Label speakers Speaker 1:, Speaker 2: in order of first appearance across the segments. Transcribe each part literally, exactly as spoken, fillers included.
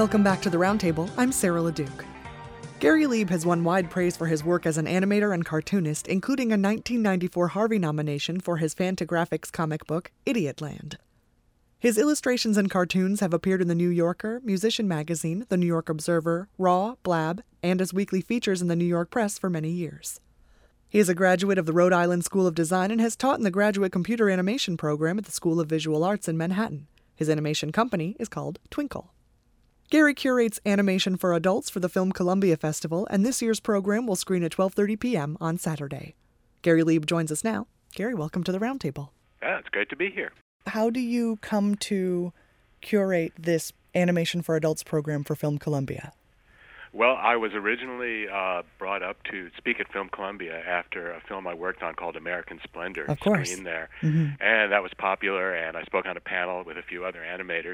Speaker 1: Welcome back to the Roundtable. I'm Sarah LeDuc. Gary Leib has won wide praise for his work as an animator and cartoonist, including a nineteen ninety-four Harvey nomination for his Fantagraphics comic book, Idiotland. His illustrations and cartoons have appeared in The New Yorker, Musician Magazine, The New York Observer, Raw, Blab, and as weekly features in the New York Press for many years. He is a graduate of the Rhode Island School of Design and has taught in the graduate computer animation program at the School of Visual Arts in Manhattan. His animation company is called Twinkle. Gary curates animation for adults for the Film Columbia Festival, and this year's program will screen at twelve thirty p.m. on Saturday. Gary Leib joins us now. Gary, welcome to the Roundtable.
Speaker 2: Yeah, it's great to be here.
Speaker 1: How do you come to curate this animation for adults program for Film Columbia?
Speaker 2: Well, I was originally uh, brought up to speak at Film Columbia after a film I worked on called American Splendor.
Speaker 1: Of course.
Speaker 2: Screened there.
Speaker 1: Mm-hmm.
Speaker 2: And that was popular, and I spoke on a panel with a few other animators.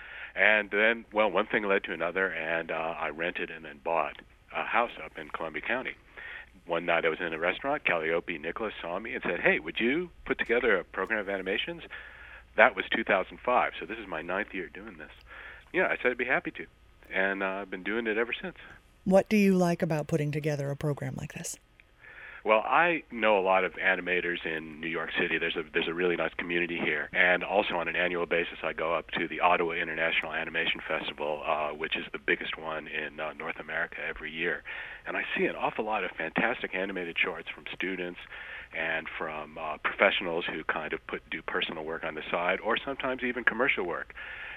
Speaker 2: And then, well, one thing led to another, and uh, I rented and then bought a house up in Columbia County. One night I was in a restaurant. Calliope Nicholas saw me and said, "Hey, would you put together a program of animations?" That was two thousand five, so this is my ninth year doing this. Yeah, I said I'd be happy to, and uh, I've been doing it ever since.
Speaker 1: What do you like about putting together a program like this?
Speaker 2: Well, I know a lot of animators in New York City. There's a there's a really nice community here, and also on an annual basis, I go up to the Ottawa International Animation Festival, uh, which is the biggest one in uh, North America every year, and I see an awful lot of fantastic animated shorts from students and from uh, professionals who kind of put do personal work on the side, or sometimes even commercial work.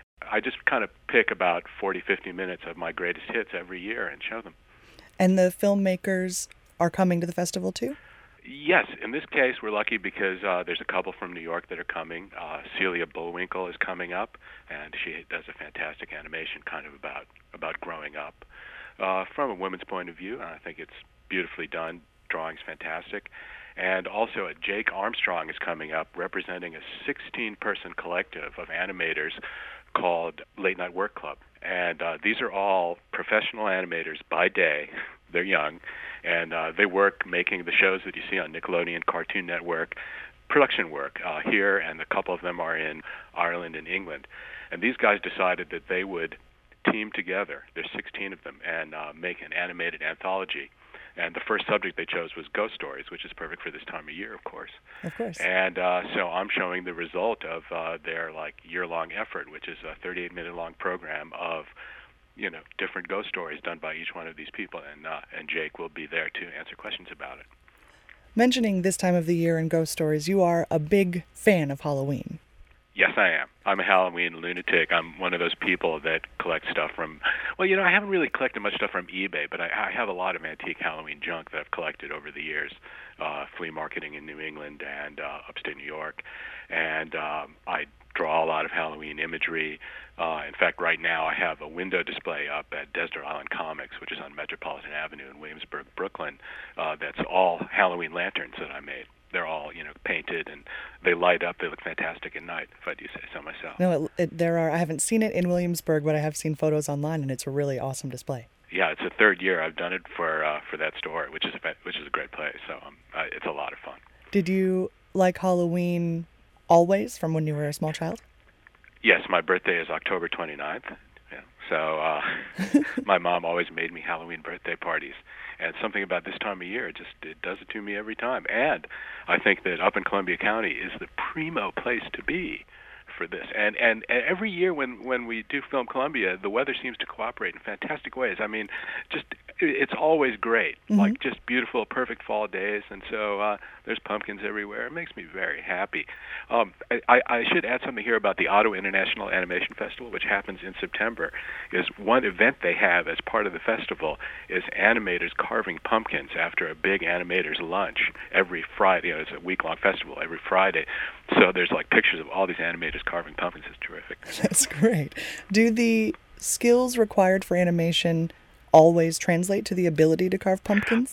Speaker 2: I just kind of pick about forty, fifty minutes of my greatest hits every year and show them.
Speaker 1: And the filmmakers are coming to the festival too?
Speaker 2: Yes. In this case, we're lucky because uh, there's a couple from New York that are coming. Uh, Celia Bullwinkle is coming up, and she does a fantastic animation kind of about, about growing up. Uh, from a woman's point of view, I think it's beautifully done. Drawing's fantastic. And also uh, Jake Armstrong is coming up, representing a sixteen-person collective of animators called Late Night Work Club. And uh, these are all professional animators by day. They're young, and uh, they work making the shows that you see on Nickelodeon, Cartoon Network, production work uh, here, and a couple of them are in Ireland and England. And these guys decided that they would team together, there's sixteen of them, and uh, make an animated anthology. And the first subject they chose was ghost stories, which is perfect for this time of year, of course.
Speaker 1: Of course.
Speaker 2: And uh, so I'm showing the result of uh, their like year-long effort, which is a thirty-eight minute long program of, you know, different ghost stories done by each one of these people. And uh, and Jake will be there to answer questions about it.
Speaker 1: Mentioning this time of the year and ghost stories, you are a big fan of Halloween.
Speaker 2: Yes, I am. I'm a Halloween lunatic. I'm one of those people that collect stuff from, well, you know, I haven't really collected much stuff from eBay, but I, I have a lot of antique Halloween junk that I've collected over the years, uh, flea marketing in New England and uh, upstate New York. And um, I draw a lot of Halloween imagery. Uh, in fact, right now I have a window display up at Desert Island Comics, which is on Metropolitan Avenue in Williamsburg, Brooklyn, uh, that's all Halloween lanterns that I made. They're all, you know, painted, and they light up. They look fantastic at night, if I do say so myself.
Speaker 1: No, it, it, there are. I haven't seen it in Williamsburg, but I have seen photos online, and it's a really awesome display.
Speaker 2: Yeah, it's the third year I've done it for uh, for that store, which is a which is a great place. So um, uh, it's a lot of fun.
Speaker 1: Did you like Halloween always from when you were a small child?
Speaker 2: Yes, my birthday is October twenty-ninth. Yeah. So uh, my mom always made me Halloween birthday parties. And something about this time of year, it just it does it to me every time. And I think that up in Columbia County is the primo place to be for this. And and every year when, when we do Film Columbia, the weather seems to cooperate in fantastic ways. I mean, just it's always great, mm-hmm. like just beautiful, perfect fall days. And so uh, there's pumpkins everywhere. It makes me very happy. Um, I, I should add something here about the Ottawa International Animation Festival, which happens in September. Is one event they have as part of the festival is animators carving pumpkins after a big animators lunch every Friday. You know, it's a week-long festival every Friday. So there's like pictures of all these animators carving pumpkins. It's terrific.
Speaker 1: That's great. Do the skills required for animation always translate to the ability to carve pumpkins?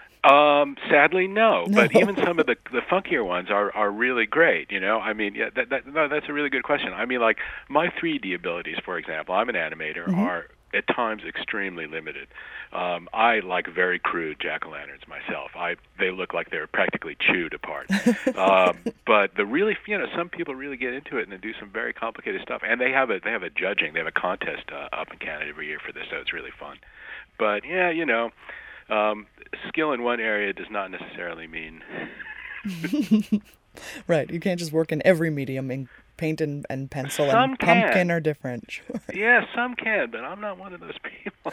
Speaker 2: Um, sadly, no.
Speaker 1: No.
Speaker 2: But even some of the the funkier ones are, are really great. You know, I mean, yeah, that, that no, that's a really good question. I mean, like my three D abilities, for example, I'm an animator, mm-hmm. are at times extremely limited. Um, I like very crude jack-o'-lanterns myself. I they look like they're practically chewed apart. um, but the really, you know, some people really get into it and they do some very complicated stuff. And they have a they have a judging, they have a contest uh, up in Canada every year for this, so it's really fun. But yeah, you know, um, skill in one area does not necessarily mean.
Speaker 1: Right, you can't just work in every medium. In paint and, and pencil
Speaker 2: some
Speaker 1: and
Speaker 2: can.
Speaker 1: pumpkin are different. Sure.
Speaker 2: Yeah, some can, but I'm not one of those people.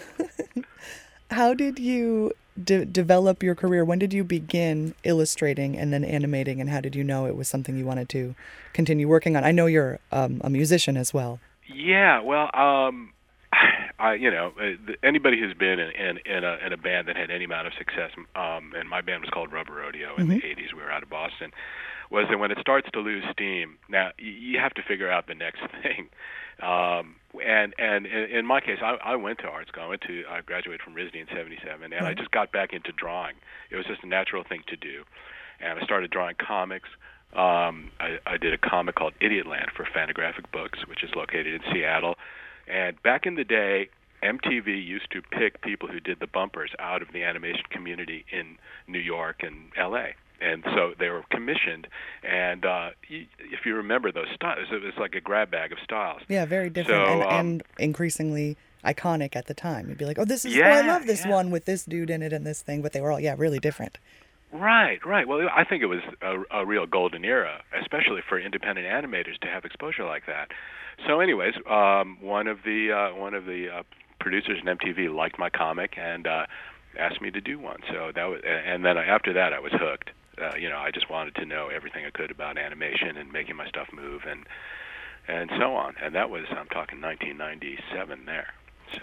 Speaker 1: How did you de- develop your career? When did you begin illustrating and then animating, and how did you know it was something you wanted to continue working on? I know you're um, a musician as well.
Speaker 2: Yeah, well, um, I, you know, anybody who's been in, in, in, a, in a band that had any amount of success, um, and my band was called Rubber Rodeo in mm-hmm. the eighties, we were out of Boston, was that when it starts to lose steam, now you have to figure out the next thing. Um, and and in my case, I, I went to art school. I went to I graduated from RISD in seventy-seven, and mm-hmm. I just got back into drawing. It was just a natural thing to do, and I started drawing comics. Um, I, I did a comic called Idiotland for Fantagraphic Books, which is located in Seattle. And back in the day, M T V used to pick people who did the bumpers out of the animation community in New York and L A. And so they were commissioned, and uh, if you remember those styles, it was like a grab bag of styles.
Speaker 1: Yeah, very different,
Speaker 2: so,
Speaker 1: and,
Speaker 2: um,
Speaker 1: and increasingly iconic at the time. You'd be like, oh, this is,
Speaker 2: yeah,
Speaker 1: oh, I love this
Speaker 2: yeah.
Speaker 1: one with this dude in it and this thing, but they were all, yeah, really different.
Speaker 2: Right, right. Well, I think it was a, a real golden era, especially for independent animators to have exposure like that. So anyways, um, one of the uh, one of the uh, producers in M T V liked my comic and uh, asked me to do one. So that was, and then after that, I was hooked. Uh, you know, I just wanted to know everything I could about animation and making my stuff move and and so on. And that was, I'm talking nineteen ninety-seven there. So.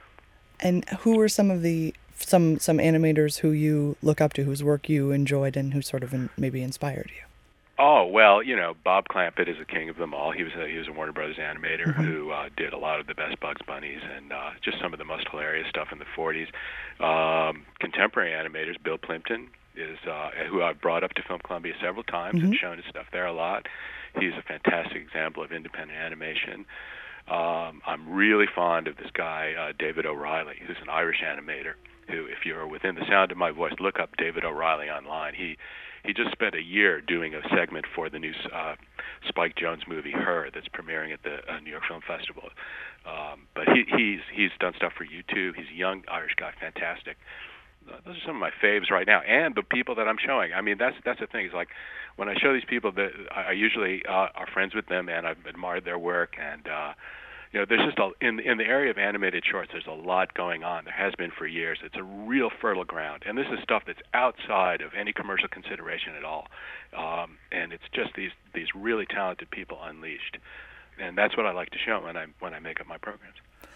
Speaker 1: And who were some of the some some animators who you look up to, whose work you enjoyed, and who sort of in, maybe inspired you?
Speaker 2: Oh well, you know, Bob Clampett is the king of them all. He was a, he was a Warner Brothers animator
Speaker 1: mm-hmm.
Speaker 2: who uh, did a lot of the best Bugs Bunnies and uh, just some of the most hilarious stuff in the forties. Um, contemporary animators, Bill Plimpton is uh, who I've brought up to Film Columbia several times mm-hmm. and shown his stuff there a lot. He's a fantastic example of independent animation. Um, I'm really fond of this guy, uh, David O'Reilly, who's an Irish animator, who, if you're within the sound of my voice, look up David O'Reilly online. He he just spent a year doing a segment for the new uh, Spike Jonze movie, Her, that's premiering at the uh, New York Film Festival. Um, but he, he's he's done stuff for you too. He's a young Irish guy, fantastic. Uh, those are some of my faves right now, and the people that I'm showing. I mean, that's that's the thing. Is like when I show these people, that I, I usually uh, are friends with them, and I've admired their work, and uh, you know, there's just a, in in the area of animated shorts, there's a lot going on. There has been for years. It's a real fertile ground, and this is stuff that's outside of any commercial consideration at all. Um, and it's just these these really talented people unleashed, and that's what I like to show when I when I make up my programs.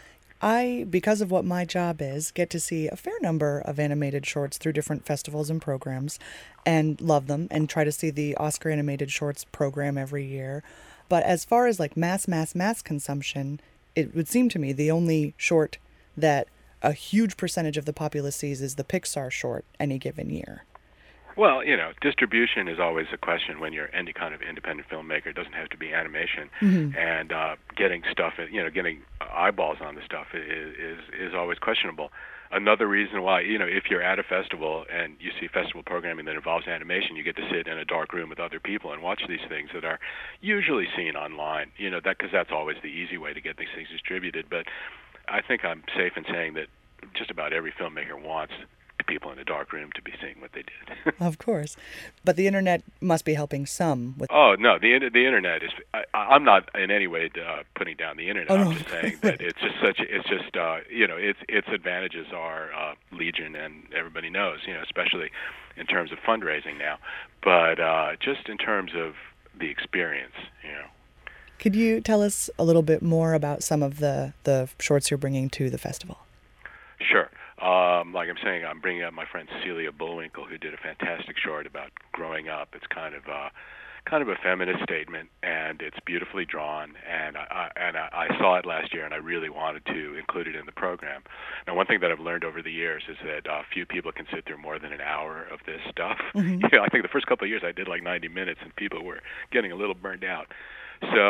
Speaker 1: I, because of what my job is, get to see a fair number of animated shorts through different festivals and programs, and love them, and try to see the Oscar Animated Shorts program every year. But as far as like mass, mass, mass consumption, it would seem to me the only short that a huge percentage of the populace sees is the Pixar short any given year.
Speaker 2: Well, you know, distribution is always a question when you're any kind of independent filmmaker. It doesn't have to be animation,
Speaker 1: mm-hmm. and
Speaker 2: uh, getting stuff, you know, getting eyeballs on the stuff is, is is always questionable. Another reason why, you know, if you're at a festival and you see festival programming that involves animation, you get to sit in a dark room with other people and watch these things that are usually seen online. You know, that because that's always the easy way to get these things distributed. But I think I'm safe in saying that just about every filmmaker wants people in a dark room to be seeing what they did.
Speaker 1: Of course, but the internet must be helping some with.
Speaker 2: Oh no, the the internet is. I, I'm not in any way uh, putting down the internet.
Speaker 1: Oh,
Speaker 2: I'm
Speaker 1: no.
Speaker 2: just saying that it's just such. It's just uh, you know, its its advantages are uh, legion, and everybody knows. You know, especially in terms of fundraising now, but uh, just in terms of the experience, you know.
Speaker 1: Could you tell us a little bit more about some of the the shorts you're bringing to the festival?
Speaker 2: Sure. Um, like I'm saying, I'm bringing up my friend Celia Bullwinkle, who did a fantastic short about growing up. It's kind of uh, kind of a feminist statement, and it's beautifully drawn. And I, I, and I, I saw it last year, and I really wanted to include it in the program. Now, one thing that I've learned over the years is that uh, few people can sit through more than an hour of this stuff.
Speaker 1: Mm-hmm.
Speaker 2: You know, I think the first couple of years I did like ninety minutes, and people were getting a little burned out. So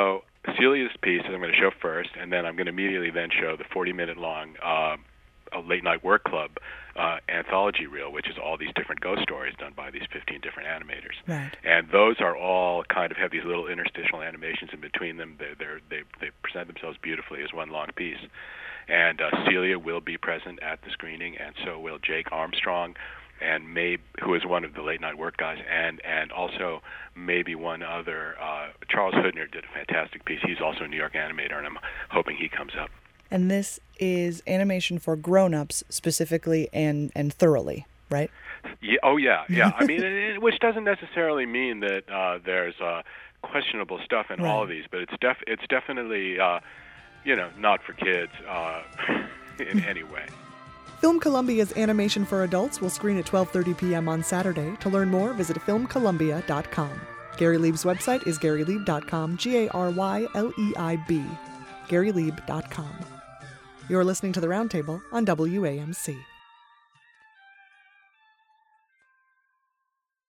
Speaker 2: Celia's piece I'm going to show first, and then I'm going to immediately then show the forty-minute long uh, a Late Night Work Club uh, anthology reel, which is all these different ghost stories done by these fifteen different animators.
Speaker 1: Right.
Speaker 2: And those are all kind of have these little interstitial animations in between them. They're, they're, they they present themselves beautifully as one long piece. And uh, Celia will be present at the screening, and so will Jake Armstrong, and Mabe, who is one of the Late Night Work guys, and and also maybe one other. Uh, Charles Hoodner did a fantastic piece. He's also a New York animator, and I'm hoping he comes up.
Speaker 1: And this is animation for grown-ups specifically and, and thoroughly, right?
Speaker 2: Yeah, oh, yeah, yeah. I mean, it, it, which doesn't necessarily mean that uh, there's uh, questionable stuff in
Speaker 1: right.
Speaker 2: all of these, but it's def it's definitely, uh, you know, not for kids uh, in any way.
Speaker 1: Film Columbia's animation for adults will screen at twelve thirty p.m. on Saturday. To learn more, visit film columbia dot com. Gary Lieb's website is gary lieb dot com, G A R Y L E I B, gary lieb dot com. You're listening to The Roundtable on W A M C.